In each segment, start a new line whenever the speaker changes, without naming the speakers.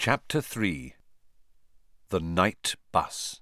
Chapter 3. The Night Bus.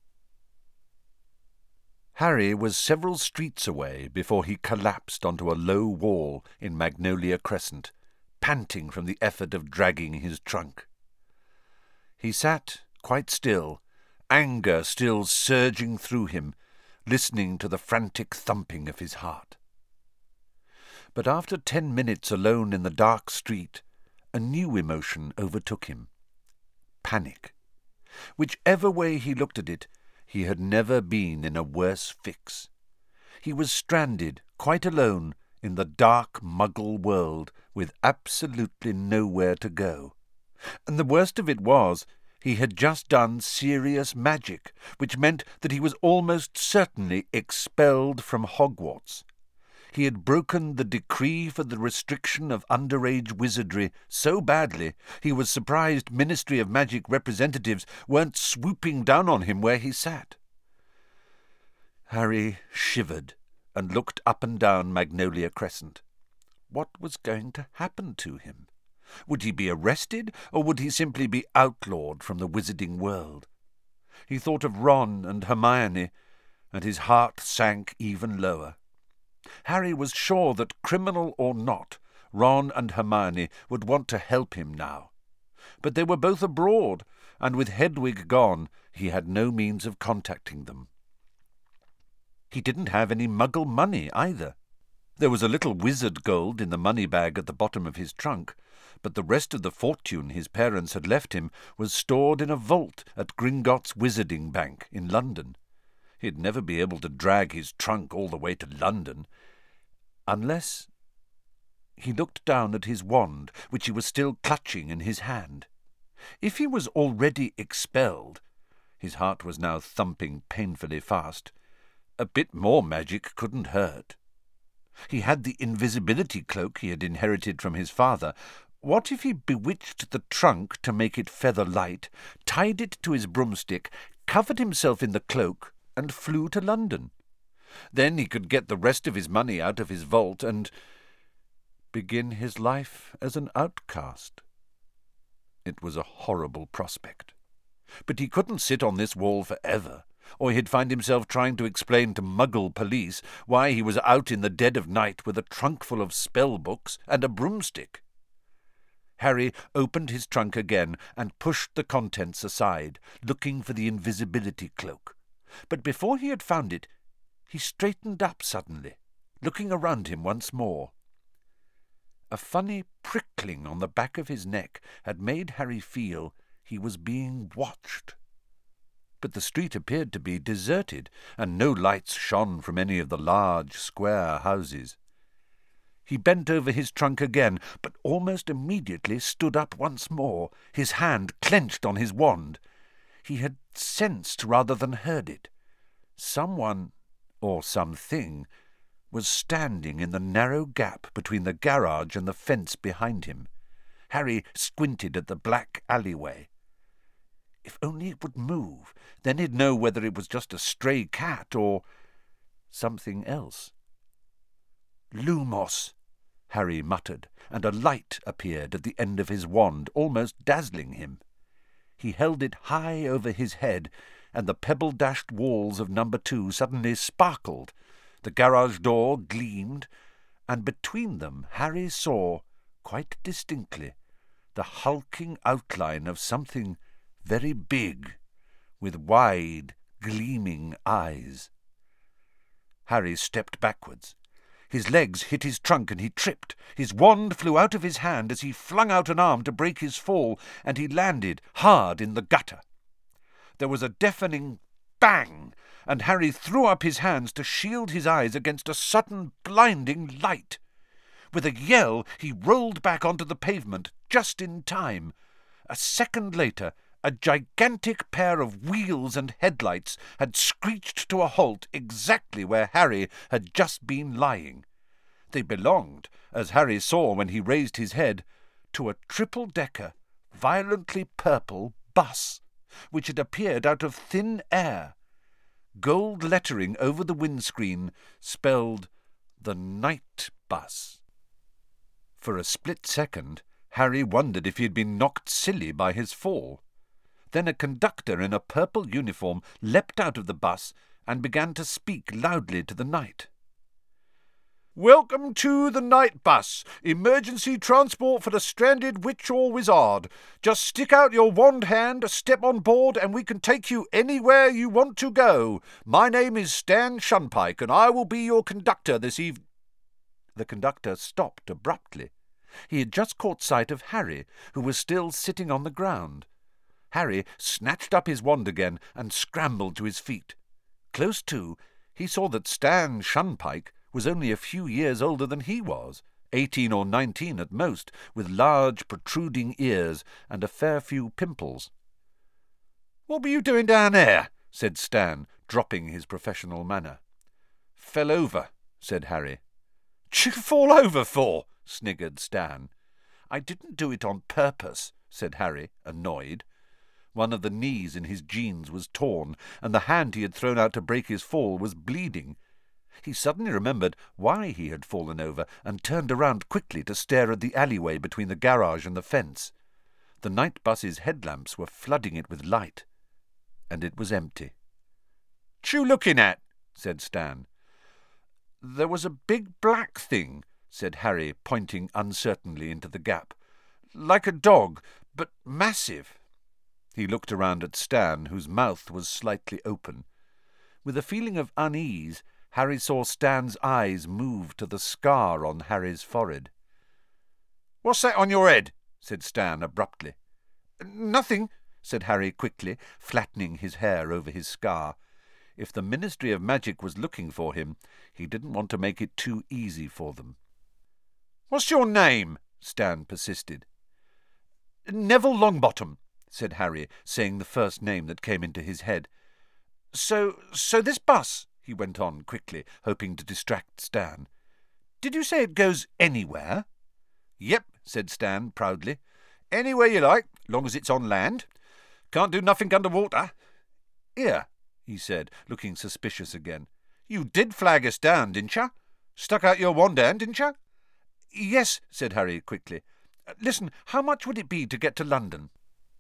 Harry was several streets away before he collapsed onto a low wall in Magnolia Crescent, panting from the effort of dragging his trunk. He sat quite still, anger still surging through him, listening to the frantic thumping of his heart. But after 10 minutes alone in the dark street, a new emotion overtook him. Panic. Whichever way he looked at it, he had never been in a worse fix. He was stranded, quite alone, in the dark Muggle world, with absolutely nowhere to go. And the worst of it was, he had just done serious magic, which meant that he was almost certainly expelled from Hogwarts. He had broken the decree for the restriction of underage wizardry so badly he was surprised Ministry of Magic representatives weren't swooping down on him where he sat. Harry shivered and looked up and down Magnolia Crescent. What was going to happen to him? Would he be arrested, or would he simply be outlawed from the wizarding world? He thought of Ron and Hermione, and his heart sank even lower. Harry was sure that, criminal or not, Ron and Hermione would want to help him now. But they were both abroad, and with Hedwig gone, he had no means of contacting them. He didn't have any Muggle money either. There was a little wizard gold in the money bag at the bottom of his trunk, but the rest of the fortune his parents had left him was stored in a vault at Gringotts Wizarding Bank in London. He'd never be able to drag his trunk all the way to London. Unless... He looked down at his wand, which he was still clutching in his hand. If he was already expelled, his heart was now thumping painfully fast, a bit more magic couldn't hurt. He had the invisibility cloak he had inherited from his father. What if he bewitched the trunk to make it feather light, tied it to his broomstick, covered himself in the cloak, and flew to London? Then he could get the rest of his money out of his vault and begin his life as an outcast. It was a horrible prospect. But he couldn't sit on this wall forever, or he'd find himself trying to explain to Muggle police why he was out in the dead of night with a trunk full of spell books and a broomstick. Harry opened his trunk again and pushed the contents aside, looking for the invisibility cloak. But before he had found it, he straightened up suddenly, looking around him once more. A funny prickling on the back of his neck had made Harry feel he was being watched. But the street appeared to be deserted, and no lights shone from any of the large, square houses. He bent over his trunk again, but almost immediately stood up once more, his hand clenched on his wand. He had sensed rather than heard it. Someone, or something, was standing in the narrow gap between the garage and the fence behind him. Harry squinted at the black alleyway. If only it would move, then he'd know whether it was just a stray cat or something else. "Lumos," Harry muttered, and a light appeared at the end of his wand, almost dazzling him. He held it high over his head, and the pebble-dashed walls of number 2 suddenly sparkled. The garage door gleamed, and between them Harry saw, quite distinctly, the hulking outline of something very big, with wide, gleaming eyes. Harry stepped backwards. His legs hit his trunk and he tripped. His wand flew out of his hand as he flung out an arm to break his fall, and he landed hard in the gutter. There was a deafening bang, and Harry threw up his hands to shield his eyes against a sudden blinding light. With a yell, he rolled back onto the pavement, just in time. A second later, a gigantic pair of wheels and headlights had screeched to a halt exactly where Harry had just been lying. They belonged, as Harry saw when he raised his head, to a triple-decker, violently purple bus, which had appeared out of thin air. Gold lettering over the windscreen spelled "The Night Bus." For a split second, Harry wondered if he had been knocked silly by his fall. Then a conductor in a purple uniform leapt out of the bus and began to speak loudly to the Knight. "Welcome to the Night Bus, emergency transport for the stranded witch or wizard. Just stick out your wand hand, step on board, and we can take you anywhere you want to go. My name is Stan Shunpike, and I will be your conductor this evening." The conductor stopped abruptly. He had just caught sight of Harry, who was still sitting on the ground. Harry snatched up his wand again and scrambled to his feet. Close to, he saw that Stan Shunpike was only a few years older than he was, 18 or 19 at most, with large protruding ears and a fair few pimples. "What were you doing down there?" said Stan, dropping his professional manner. "Fell over," said Harry. "What'd you fall over for?" sniggered Stan. "I didn't do it on purpose," said Harry, annoyed. One of the knees in his jeans was torn, and the hand he had thrown out to break his fall was bleeding. He suddenly remembered why he had fallen over and turned around quickly to stare at the alleyway between the garage and the fence. The night bus's headlamps were flooding it with light, and it was empty. "What you looking at?" said Stan. "There was a big black thing," said Harry, pointing uncertainly into the gap. "Like a dog, but massive." He looked around at Stan, whose mouth was slightly open. With a feeling of unease, Harry saw Stan's eyes move to the scar on Harry's forehead. "What's that on your head?" said Stan abruptly. "Nothing," said Harry quickly, flattening his hair over his scar. If the Ministry of Magic was looking for him, he didn't want to make it too easy for them. "What's your name?" Stan persisted. "Neville Longbottom," said Harry, saying the first name that came into his head. So this bus," he went on quickly, hoping to distract Stan. "Did you say it goes anywhere?" "Yep," said Stan proudly. "Anywhere you like, long as it's on land. Can't do nothing under water." "Here," he said, looking suspicious again. "You did flag us down, didn't you? Stuck out your wand hand, didn't you?" "Yes," said Harry quickly. "Listen, how much would it be to get to London?"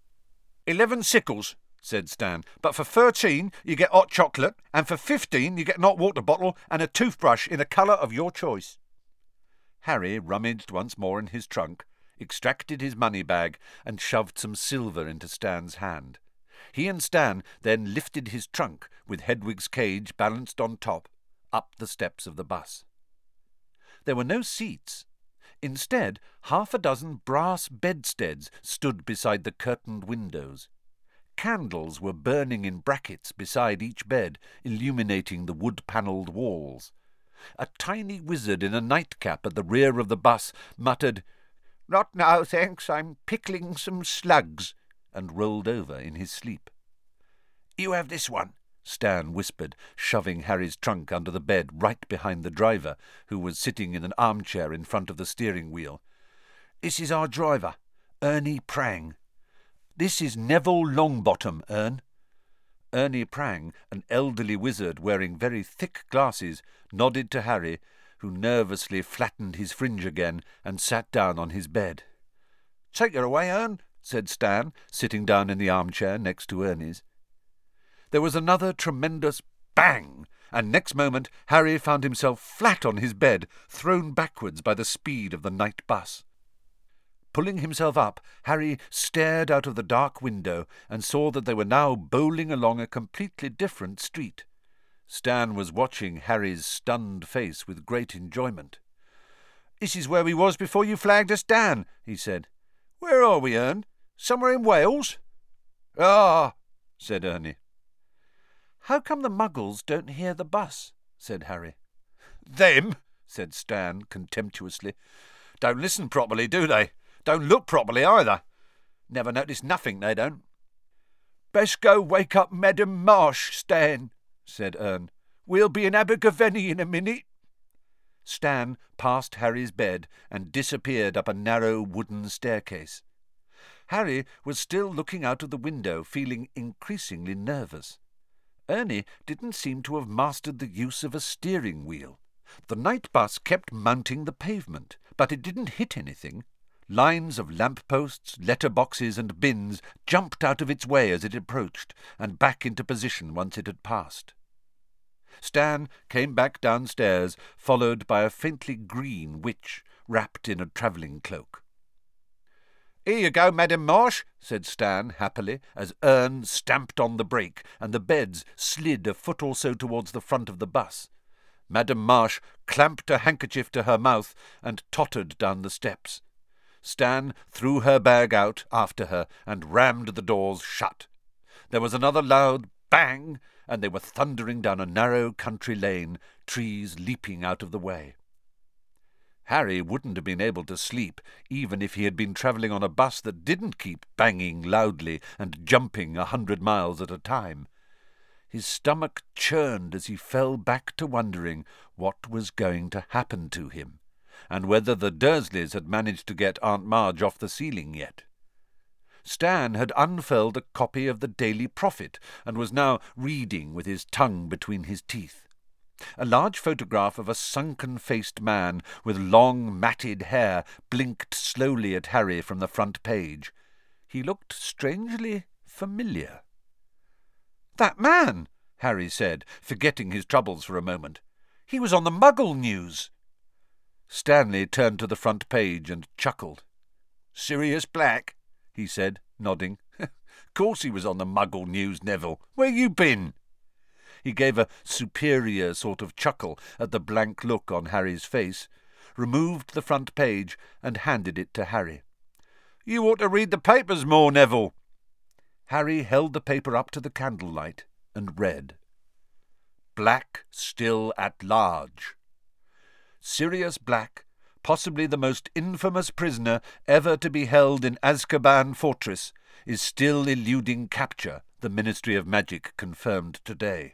11 sickles, said Stan, "but for 13 you get hot chocolate, and for 15 you get an hot water bottle and a toothbrush in a colour of your choice." Harry rummaged once more in his trunk, extracted his money bag, and shoved some silver into Stan's hand. He and Stan then lifted his trunk, with Hedwig's cage balanced on top, up the steps of the bus. There were no seats. Instead, 6 brass bedsteads stood beside the curtained windows. Candles were burning in brackets beside each bed, illuminating the wood-panelled walls. A tiny wizard in a nightcap at the rear of the bus muttered, "Not now, thanks, I'm pickling some slugs," and rolled over in his sleep. "You have this one," Stan whispered, shoving Harry's trunk under the bed right behind the driver, who was sitting in an armchair in front of the steering wheel. "This is our driver, Ernie Prang. This is Neville Longbottom, Ern." Ernie Prang, an elderly wizard wearing very thick glasses, nodded to Harry, who nervously flattened his fringe again and sat down on his bed. "Take her away, Ern," said Stan, sitting down in the armchair next to Ernie's. There was another tremendous bang, and next moment Harry found himself flat on his bed, thrown backwards by the speed of the night bus. Pulling himself up, Harry stared out of the dark window and saw that they were now bowling along a completely different street. Stan was watching Harry's stunned face with great enjoyment. "This is where we was before you flagged us down," he said. "Where are we, Ern? Somewhere in Wales?" "Ah," said Ernie. "How come the Muggles don't hear the bus?" said Harry. "Them," said Stan contemptuously. "Don't listen properly, do they? Don't look properly either. Never notice nothing, they don't." "Best go wake up Madam Marsh, Stan," said Ern. "We'll be in Abergavenny in a minute." Stan passed Harry's bed and disappeared up a narrow wooden staircase. Harry was still looking out of the window, feeling increasingly nervous. Ernie didn't seem to have mastered the use of a steering wheel. The night bus kept mounting the pavement, but it didn't hit anything. Lines of lamp-posts, letter-boxes and bins jumped out of its way as it approached, and back into position once it had passed. Stan came back downstairs, followed by a faintly green witch, wrapped in a travelling cloak. "Here you go, Madam Marsh," said Stan happily, as Ern stamped on the brake, and the beds slid a foot or so towards the front of the bus. Madam Marsh clamped a handkerchief to her mouth and tottered down the steps. Stan threw her bag out after her and rammed the doors shut. There was another loud bang, and they were thundering down a narrow country lane, trees leaping out of the way. Harry wouldn't have been able to sleep even if he had been travelling on a bus that didn't keep banging loudly and jumping 100 miles at a time. His stomach churned as he fell back to wondering what was going to happen to him, and whether the Dursleys had managed to get Aunt Marge off the ceiling yet. Stan had unfurled a copy of the Daily Prophet and was now reading with his tongue between his teeth. A large photograph of a sunken-faced man with long, matted hair blinked slowly at Harry from the front page. He looked strangely familiar. "That man," Harry said, forgetting his troubles for a moment. "He was on the Muggle news." Stanley turned to the front page and chuckled. "Sirius Black?" he said, nodding. "Course he was on the Muggle news, Neville. Where you been?" He gave a superior sort of chuckle at the blank look on Harry's face, removed the front page and handed it to Harry. "You ought to read the papers more, Neville." Harry held the paper up to the candlelight and read. Black still at large. Sirius Black, possibly the most infamous prisoner ever to be held in Azkaban Fortress, is still eluding capture, the Ministry of Magic confirmed today.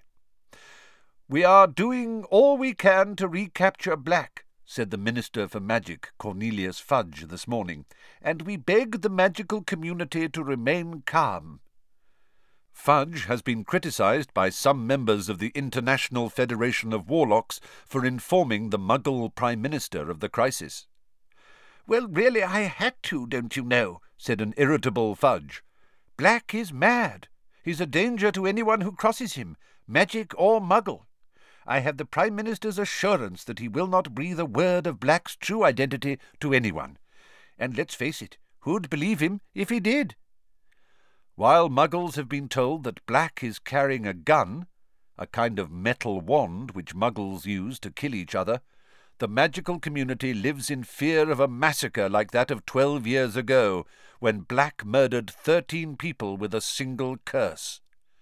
"We are doing all we can to recapture Black," said the Minister for Magic, Cornelius Fudge, this morning, "and we beg the magical community to remain calm." Fudge has been criticised by some members of the International Federation of Warlocks for informing the Muggle Prime Minister of the crisis. "Well, really, I had to, don't you know," said an irritable Fudge. "Black is mad. He's a danger to anyone who crosses him, magic or Muggle. I have the Prime Minister's assurance that he will not breathe a word of Black's true identity to anyone. And let's face it, who'd believe him if he did? While Muggles have been told that Black is carrying a gun, a kind of metal wand which Muggles use to kill each other, the magical community lives in fear of a massacre like that of 12 years ago, when Black murdered 13 people with a single curse.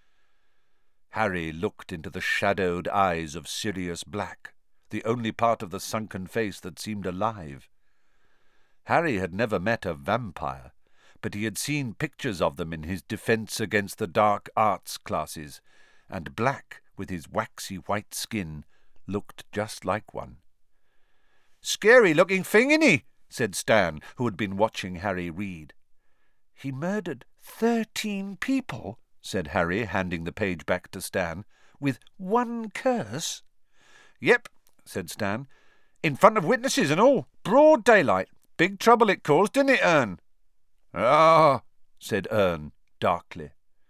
Harry looked into the shadowed eyes of Sirius Black, the only part of the sunken face that seemed alive. Harry had never met a vampire, but he had seen pictures of them in his Defence Against the Dark Arts classes, and Black, with his waxy white skin, looked just like one. "Scary-looking thing, innit?" said Stan, who had been watching Harry read. "He murdered 13 people," said Harry, handing the page back to Stan, "with one curse." "Yep," said Stan. "In front of witnesses and all. Broad daylight. Big trouble it caused, didn't it, Ern?" "Ah," said Ern, darkly.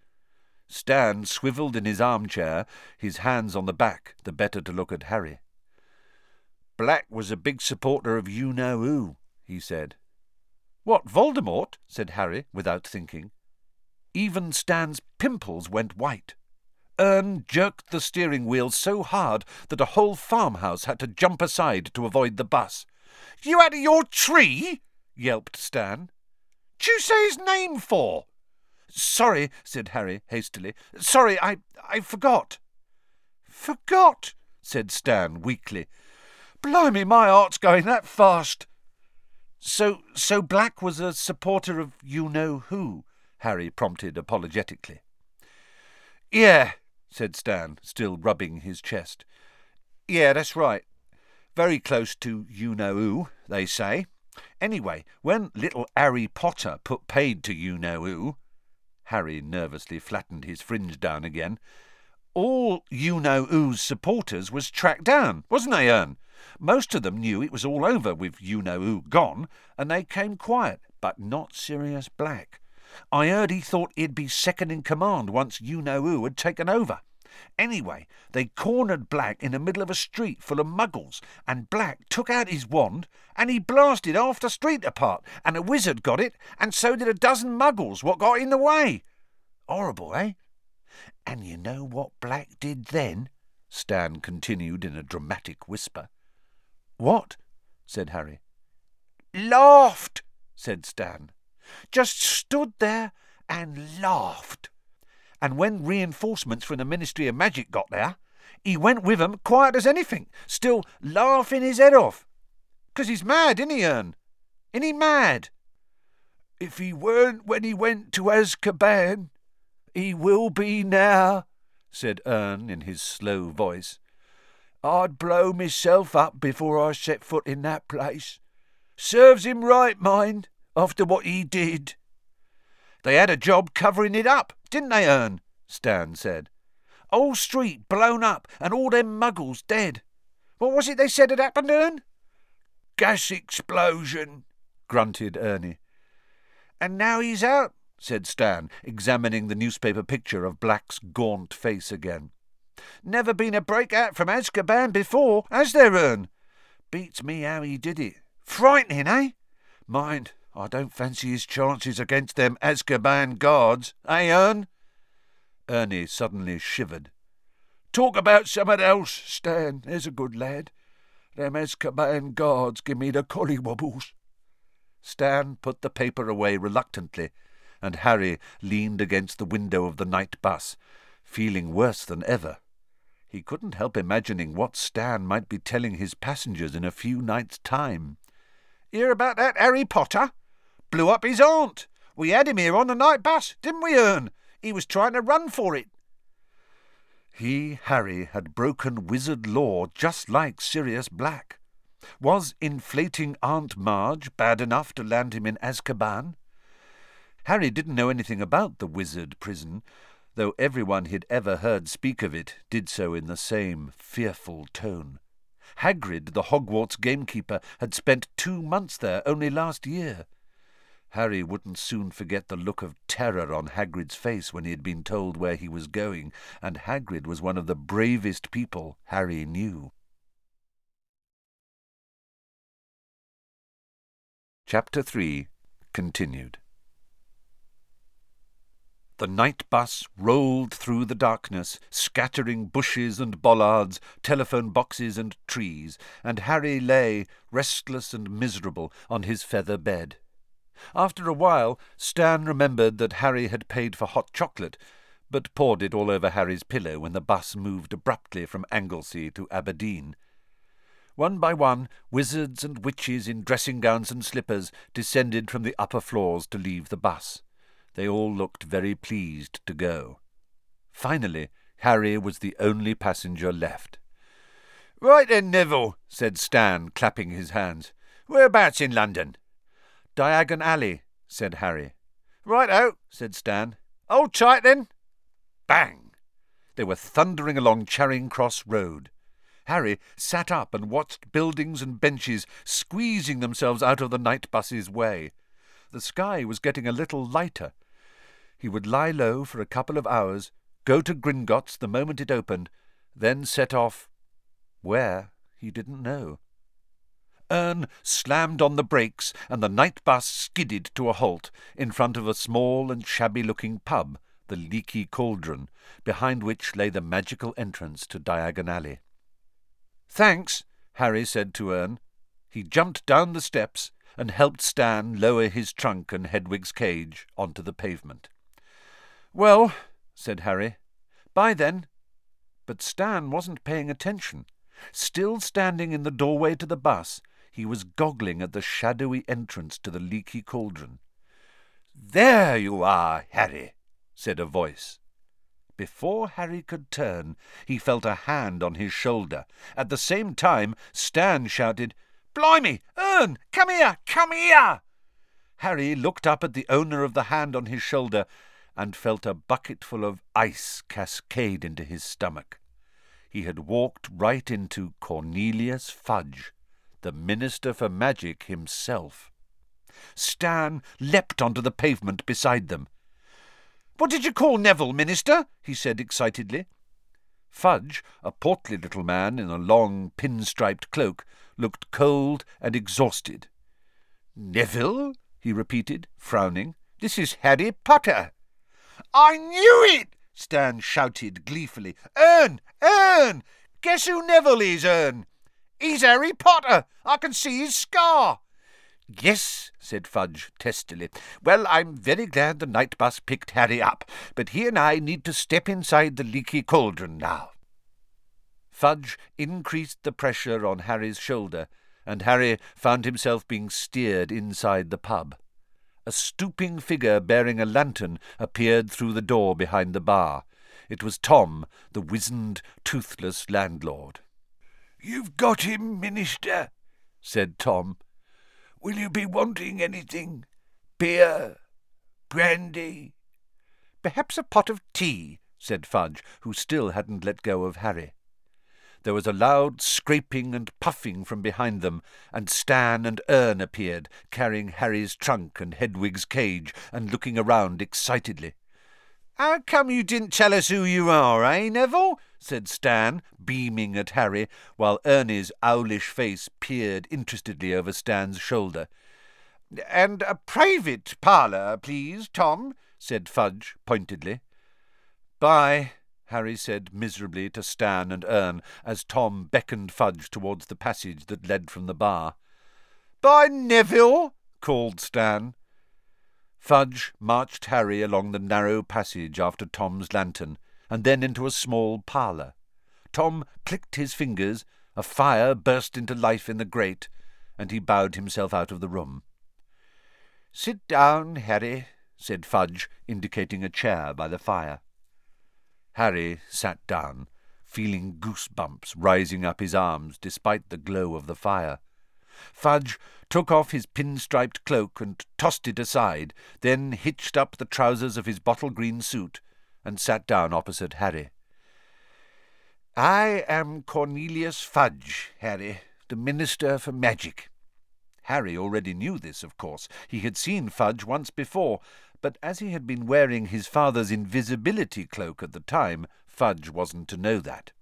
Stan swivelled in his armchair, his hands on the back, the better to look at Harry. "Black was a big supporter of you-know-who," he said. "What, Voldemort?" said Harry, without thinking. Even Stan's pimples went white. Ern jerked the steering wheel so hard that a whole farmhouse had to jump aside to avoid the bus. "You out of your tree?" yelped Stan. "D'you say his name for?" "Sorry," said Harry hastily. "Sorry, I forgot." "Forgot?" said Stan weakly. "Blimey, my heart's going that fast." So Black was a supporter of you-know-who?" Harry prompted apologetically. "Yeah," said Stan, still rubbing his chest. "Yeah, that's right. Very close to you-know-who, they say. Anyway, when little Harry Potter put paid to you-know-who," Harry nervously flattened his fringe down again, All You-Know-Who's supporters was tracked down, wasn't they, Ern? Most of them knew it was all over with You-Know-Who gone, and they came quiet, but not Sirius Black. I heard he thought he'd be second in command once You-Know-Who had taken over. Anyway, they cornered Black in the middle of a street full of muggles, and Black took out his wand and he blasted half the street apart, and a wizard got it, and so did a dozen muggles what got in the way. Horrible, eh? And you know what Black did then? Stan continued in a dramatic whisper. What? Said Harry. Laughed, said Stan. Just stood there and laughed. And when reinforcements from the Ministry of Magic got there, he went with 'em quiet as anything, still laughing his head off. 'Cause he's mad, isn't he, Ern? Isn't he mad? If he weren't when he went to Azkaban, he will be now, said Ern in his slow voice. I'd blow myself up before I set foot in that place. Serves him right, mind, after what he did. They had a job covering it up, didn't they, Ern? Stan said. Whole street blown up and all them muggles dead. What was it they said had happened, Ern? Gas explosion, grunted Ernie. And now he's out, said Stan, examining the newspaper picture of Black's gaunt face again. Never been a breakout from Azkaban before, has there, Ern? Beats me how he did it. Frightening, eh? Mind, I don't fancy his chances against them Azkaban guards, eh, Ern? Ernie suddenly shivered. Talk about someone else, Stan, there's a good lad. Them Azkaban guards give me the collywobbles. Stan put the paper away reluctantly, and Harry leaned against the window of the night bus, feeling worse than ever. He couldn't help imagining what Stan might be telling his passengers in a few nights' time. Hear about that Harry Potter? Blew up his aunt. We had him here on the night bus, didn't we, Ern? He was trying to run for it. He, Harry, had broken wizard law just like Sirius Black. Was inflating Aunt Marge bad enough to land him in Azkaban? Harry didn't know anything about the wizard prison, though everyone he'd ever heard speak of it did so in the same fearful tone. Hagrid, the Hogwarts gamekeeper, had spent 2 months there only last year. Harry wouldn't soon forget the look of terror on Hagrid's face when he had been told where he was going, and Hagrid was one of the bravest people Harry knew. Chapter 3 continued. The night bus rolled through the darkness, scattering bushes and bollards, telephone boxes and trees, and Harry lay, restless and miserable, on his feather bed. After a while, Stan remembered that Harry had paid for hot chocolate, but poured it all over Harry's pillow when the bus moved abruptly from Anglesey to Aberdeen. One by one, wizards and witches in dressing-gowns and slippers descended from the upper floors to leave the bus. They all looked very pleased to go. Finally, Harry was the only passenger left. "Right then, Neville," said Stan, clapping his hands. "Whereabouts in London?" "Diagon Alley," said Harry. "Right-o," said Stan. "Hold tight, then." Bang! They were thundering along Charing Cross Road. Harry sat up and watched buildings and benches squeezing themselves out of the night bus's way. The sky was getting a little lighter. He would lie low for a couple of hours, go to Gringotts the moment it opened, then set off. Where, he didn't know. Ern slammed on the brakes, and the night bus skidded to a halt in front of a small and shabby-looking pub, the Leaky Cauldron, behind which lay the magical entrance to Diagon Alley. "Thanks," Harry said to Ern. He jumped down the steps and helped Stan lower his trunk and Hedwig's cage onto the pavement. "Well," said Harry, "bye then." But Stan wasn't paying attention. Still standing in the doorway to the bus, he was goggling at the shadowy entrance to the Leaky Cauldron. "There you are, Harry," said a voice. Before Harry could turn, he felt a hand on his shoulder. At the same time, Stan shouted, "Blimey, Ern, come here, come here!" Harry looked up at the owner of the hand on his shoulder and felt a bucketful of ice cascade into his stomach. He had walked right into Cornelius Fudge, the Minister for Magic himself. Stan leapt onto the pavement beside them. "What did you call Neville, Minister?" he said excitedly. Fudge, a portly little man in a long pin-striped cloak, looked cold and exhausted. "Neville?" he repeated, frowning. "This is Harry Potter." "I knew it!" Stan shouted gleefully. "Ern! Ern! Guess who Neville is, Ern? He's Harry Potter! I can see his scar!" "Yes," said Fudge testily. "Well, I'm very glad the night bus picked Harry up, but he and I need to step inside the leaky cauldron now." Fudge increased the pressure on Harry's shoulder, and Harry found himself being steered inside the pub. A stooping figure bearing a lantern appeared through the door behind the bar. It was Tom, the wizened, toothless landlord. "You've got him, Minister," said Tom. "Will you be wanting anything? Beer? Brandy?" "Perhaps a pot of tea," said Fudge, who still hadn't let go of Harry. There was a loud scraping and puffing from behind them, and Stan and Ern appeared, carrying Harry's trunk and Hedwig's cage, and looking around excitedly. "How come you didn't tell us who you are, eh, Neville?" said Stan, beaming at Harry, while Ernie's owlish face peered interestedly over Stan's shoulder. "And a private parlour, please, Tom," said Fudge pointedly. "Bye," Harry said miserably to Stan and Ern, as Tom beckoned Fudge towards the passage that led from the bar. "Bye, Neville," called Stan. Fudge marched Harry along the narrow passage after Tom's lantern, and then into a small parlour. Tom clicked his fingers, a fire burst into life in the grate, and he bowed himself out of the room. "Sit down, Harry," said Fudge, indicating a chair by the fire. Harry sat down, feeling goosebumps rising up his arms despite the glow of the fire. Fudge took off his pin-striped cloak and tossed it aside, then hitched up the trousers of his bottle-green suit and sat down opposite Harry. "I am Cornelius Fudge, Harry, the Minister for Magic." Harry already knew this, of course. He had seen Fudge once before, but as he had been wearing his father's invisibility cloak at the time, Fudge wasn't to know that.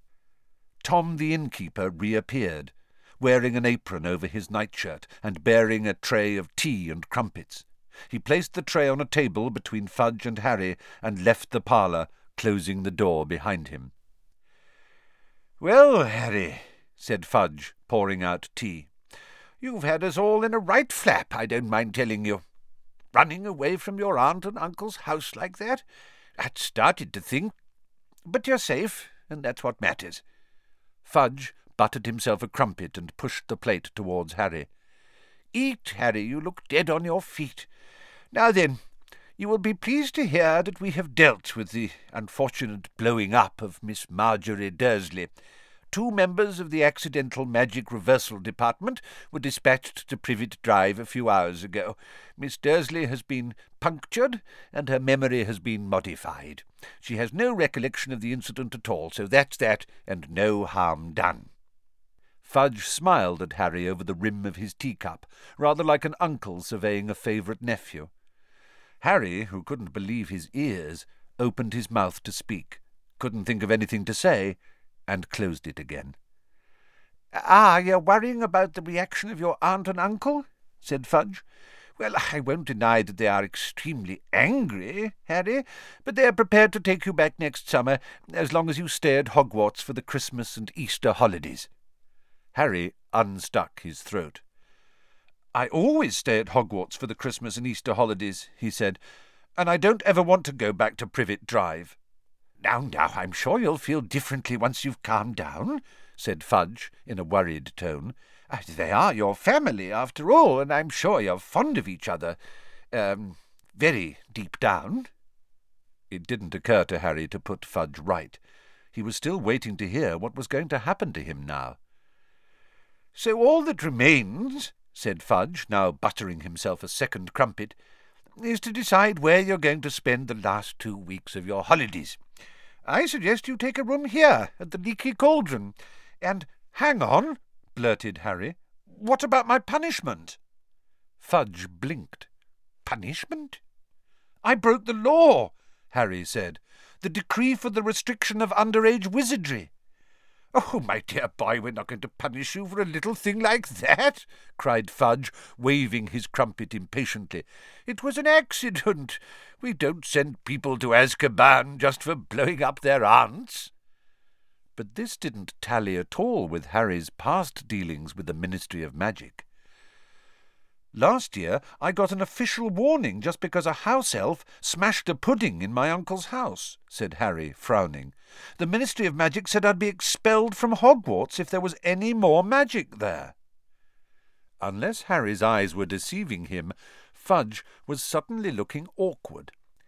Tom the innkeeper reappeared, wearing an apron over his nightshirt and bearing a tray of tea and crumpets. He placed the tray on a table between Fudge and Harry and left the parlour, closing the door behind him. "Well, Harry," said Fudge, pouring out tea, "you've had us all in a right flap, I don't mind telling you. Running away from your aunt and uncle's house like that, I'd started to think. But you're safe, and that's what matters." Fudge buttered himself a crumpet and pushed the plate towards Harry. "Eat, Harry, you look dead on your feet. Now then, you will be pleased to hear that we have dealt with the unfortunate blowing up of Miss Marjorie Dursley. 2 members of the Accidental Magic Reversal Department were dispatched to Privet Drive a few hours ago. Miss Dursley has been punctured, and her memory has been modified. She has no recollection of the incident at all, so that's that, and no harm done." Fudge smiled at Harry over the rim of his teacup, rather like an uncle surveying a favourite nephew. Harry, who couldn't believe his ears, opened his mouth to speak, couldn't think of anything to say, and closed it again. "Ah, you're worrying about the reaction of your aunt and uncle?" said Fudge. "Well, I won't deny that they are extremely angry, Harry, but they are prepared to take you back next summer, as long as you stay at Hogwarts for the Christmas and Easter holidays." Harry unstuck his throat. "I always stay at Hogwarts for the Christmas and Easter holidays," he said, "and I don't ever want to go back to Privet Drive." Now, I'm sure you'll feel differently once you've calmed down," said Fudge in a worried tone. "They are your family, after all, and I'm sure you're fond of each other, very deep down." It didn't occur to Harry to put Fudge right. He was still waiting to hear what was going to happen to him now. "So all that remains," said Fudge, now buttering himself a second crumpet, is to decide where you're going to spend the last 2 weeks of your holidays. I suggest you take a room here at the Leaky Cauldron. And hang on, blurted Harry. What about my punishment? Fudge blinked. Punishment? I broke the law, Harry said. The decree for the restriction of underage wizardry. Oh, my dear boy, we're not going to punish you for a little thing like that, cried Fudge, waving his crumpet impatiently. It was an accident. We don't send people to Azkaban just for blowing up their aunts. But this didn't tally at all with Harry's past dealings with the Ministry of Magic. Last year I got an official warning just because a house elf smashed a pudding in my uncle's house, said Harry, frowning. The Ministry of Magic said I'd be expelled from Hogwarts if there was any more magic there. Unless Harry's eyes were deceiving him, Fudge was suddenly looking awkward.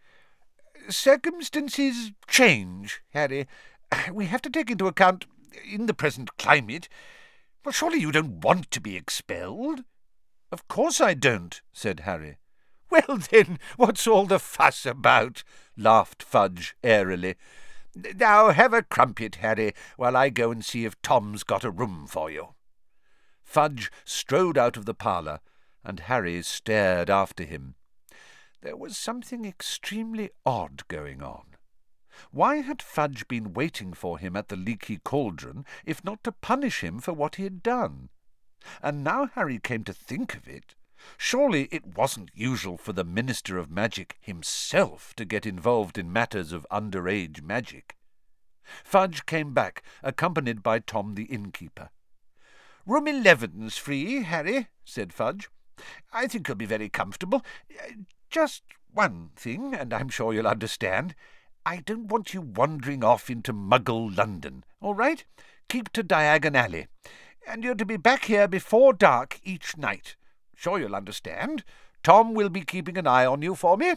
Circumstances change, Harry. We have to take into account, in the present climate. Well, surely you don't want to be expelled? Of course I don't, said Harry. Well, then, what's all the fuss about? Laughed Fudge airily. Now have a crumpet, Harry, while I go and see if Tom's got a room for you. Fudge strode out of the parlour, and Harry stared after him. There was something extremely odd going on. Why had Fudge been waiting for him at the Leaky Cauldron, if not to punish him for what he had done? And now Harry came to think of it, surely it wasn't usual for the Minister of Magic himself to get involved in matters of underage magic. Fudge came back, accompanied by Tom the innkeeper. Room 11's free, Harry, said Fudge. I think you'll be very comfortable. Just one thing, and I'm sure you'll understand. I don't want you wandering off into Muggle London, all right? Keep to Diagon Alley. And you're to be back here before dark each night. Sure you'll understand. Tom will be keeping an eye on you for me.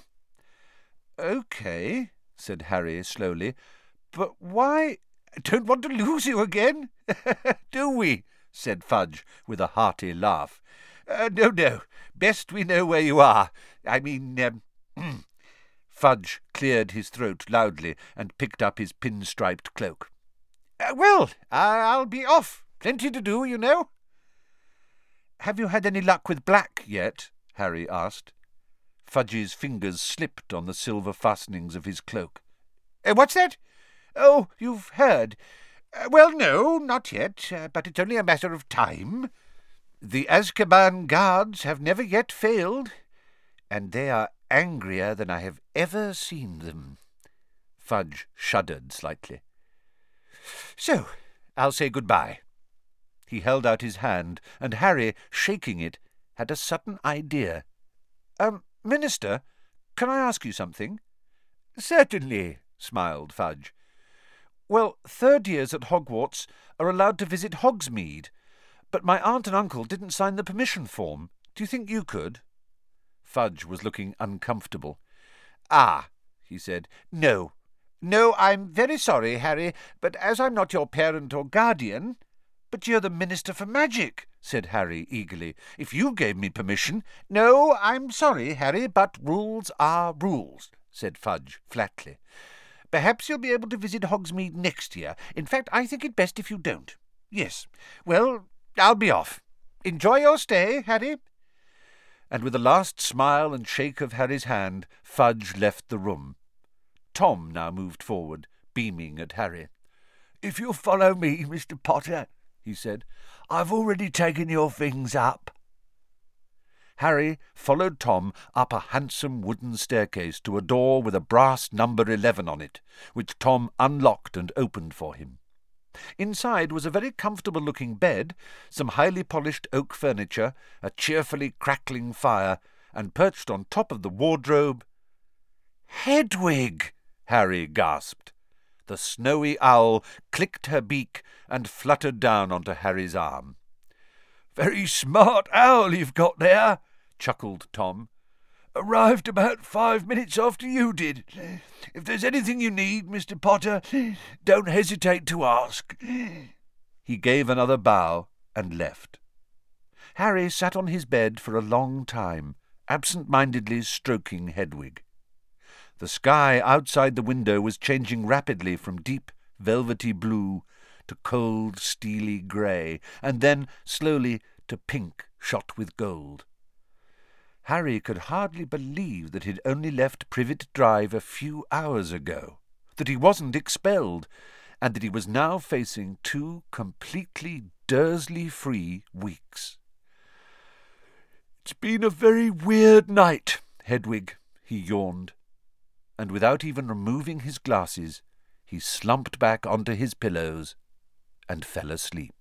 OK, said Harry slowly. But why? Don't want to lose you again, do we? Said Fudge with a hearty laugh. No. Best we know where you are. I mean, Fudge cleared his throat loudly and picked up his pin-striped cloak. Well, I'll be off. Plenty to do, you know. Have you had any luck with Black yet? Harry asked. Fudge's fingers slipped on the silver fastenings of his cloak. What's that? Oh, you've heard. Well, no, not yet, but it's only a matter of time. The Azkaban guards have never yet failed, and they are angrier than I have ever seen them. Fudge shuddered slightly. So, I'll say good-bye. He held out his hand, and Harry, shaking it, had a sudden idea. Minister, can I ask you something? Certainly, smiled Fudge. Well, third years at Hogwarts are allowed to visit Hogsmeade, but my aunt and uncle didn't sign the permission form. Do you think you could? Fudge was looking uncomfortable. Ah, he said. No, I'm very sorry, Harry, but as I'm not your parent or guardian... But you're the Minister for Magic, said Harry eagerly. If you gave me permission... No, I'm sorry, Harry, but rules are rules, said Fudge flatly. Perhaps you'll be able to visit Hogsmeade next year. In fact, I think it best if you don't. Yes. Well, I'll be off. Enjoy your stay, Harry. And with a last smile and shake of Harry's hand, Fudge left the room. Tom now moved forward, beaming at Harry. If you'll follow me, Mr. Potter, he said, I've already taken your things up. Harry followed Tom up a handsome wooden staircase to a door with a brass number 11 on it, which Tom unlocked and opened for him. Inside was a very comfortable-looking bed, some highly polished oak furniture, a cheerfully crackling fire, and perched on top of the wardrobe... Hedwig! Harry gasped. The snowy owl clicked her beak and fluttered down onto Harry's arm. Very smart owl you've got there, chuckled Tom. Arrived about 5 minutes after you did. If there's anything you need, Mr. Potter, don't hesitate to ask. He gave another bow and left. Harry sat on his bed for a long time, absent-mindedly stroking Hedwig. The sky outside the window was changing rapidly from deep, velvety blue to cold, steely grey, and then slowly to pink shot with gold. Harry could hardly believe that he'd only left Privet Drive a few hours ago, that he wasn't expelled, and that he was now facing 2 completely Dursley-free weeks. "It's been a very weird night, Hedwig," he yawned, and without even removing his glasses, he slumped back onto his pillows and fell asleep.